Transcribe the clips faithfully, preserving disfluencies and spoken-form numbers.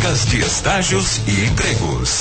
Vagas de estágios e empregos.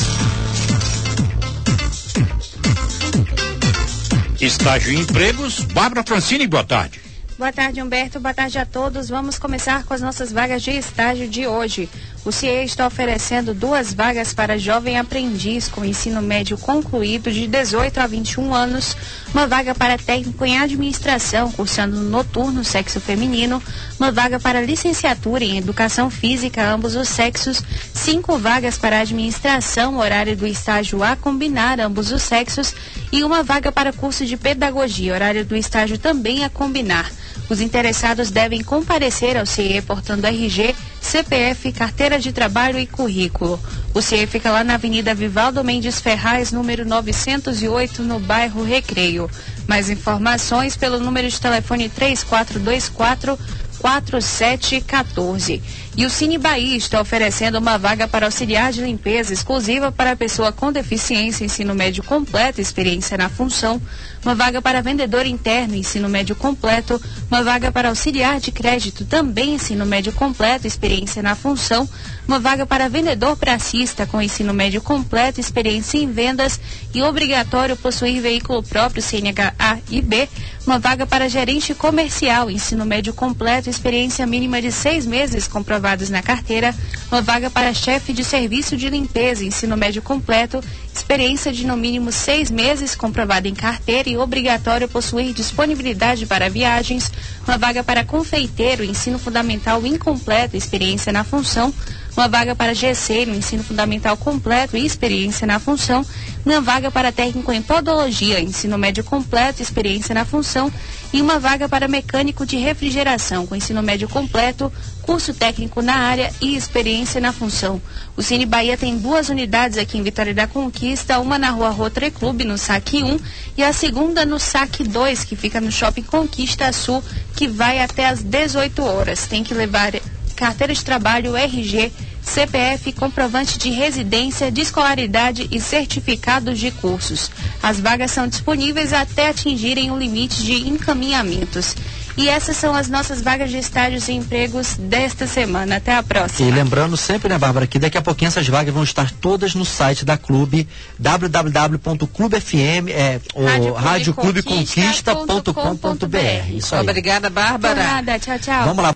Estágio e empregos, Bárbara Francini, boa tarde. Boa tarde, Humberto. Boa tarde a todos. Vamos começar com as nossas vagas de estágio de hoje. O C I E está oferecendo duas vagas para jovem aprendiz com ensino médio concluído de dezoito a vinte e um anos, uma vaga para técnico em administração, cursando no noturno, sexo feminino, uma vaga para licenciatura em educação física, ambos os sexos, cinco vagas para administração, horário do estágio a combinar, ambos os sexos, e uma vaga para curso de pedagogia, horário do estágio também a combinar. Os interessados devem comparecer ao C I E portando R G, C P F, carteira de trabalho e currículo. O C I E fica lá na Avenida Vivaldo Mendes Ferraz, número novecentos e oito, no bairro Recreio. Mais informações pelo número de telefone três quatro dois quatro, quatro sete um quatro. E o Cine Bahia está oferecendo uma vaga para auxiliar de limpeza exclusiva para pessoa com deficiência, ensino médio completo, experiência na função, uma vaga para vendedor interno, ensino médio completo, uma vaga para auxiliar de crédito, também ensino médio completo, experiência na função, uma vaga para vendedor pracista com ensino médio completo, experiência em vendas e obrigatório possuir veículo próprio C N H A e B, uma vaga para gerente comercial, ensino médio completo, experiência mínima de seis meses comprovados na carteira, uma vaga para chefe de serviço de limpeza, ensino médio completo, experiência de no mínimo seis meses comprovada em carteira e obrigatório possuir disponibilidade para viagens, uma vaga para confeiteiro, ensino fundamental incompleto, experiência na função, uma vaga para gesseiro, ensino fundamental completo e experiência na função, uma vaga para técnico em podologia, ensino médio completo, experiência na função, e uma vaga para mecânico de refrigeração, com ensino médio completo, curso técnico na área e experiência na função. O Cine Bahia tem duas unidades aqui em Vitória da Conquista, uma na rua Rotary Clube, no Saque um, e a segunda no Saque dois, que fica no Shopping Conquista Sul, que vai até às dezoito horas. Tem que levar carteira de trabalho, R G, C P F, comprovante de residência, de escolaridade e certificados de cursos. As vagas são disponíveis até atingirem o limite de encaminhamentos. E essas são as nossas vagas de estágios e empregos desta semana. Até a próxima. E lembrando sempre, né, Bárbara, que daqui a pouquinho essas vagas vão estar todas no site da Clube, w w w ponto clube f m, é, o rádio clube conquista ponto com ponto b r. Isso aí. Obrigada, Bárbara. Por nada, tchau, tchau. Vamos lá.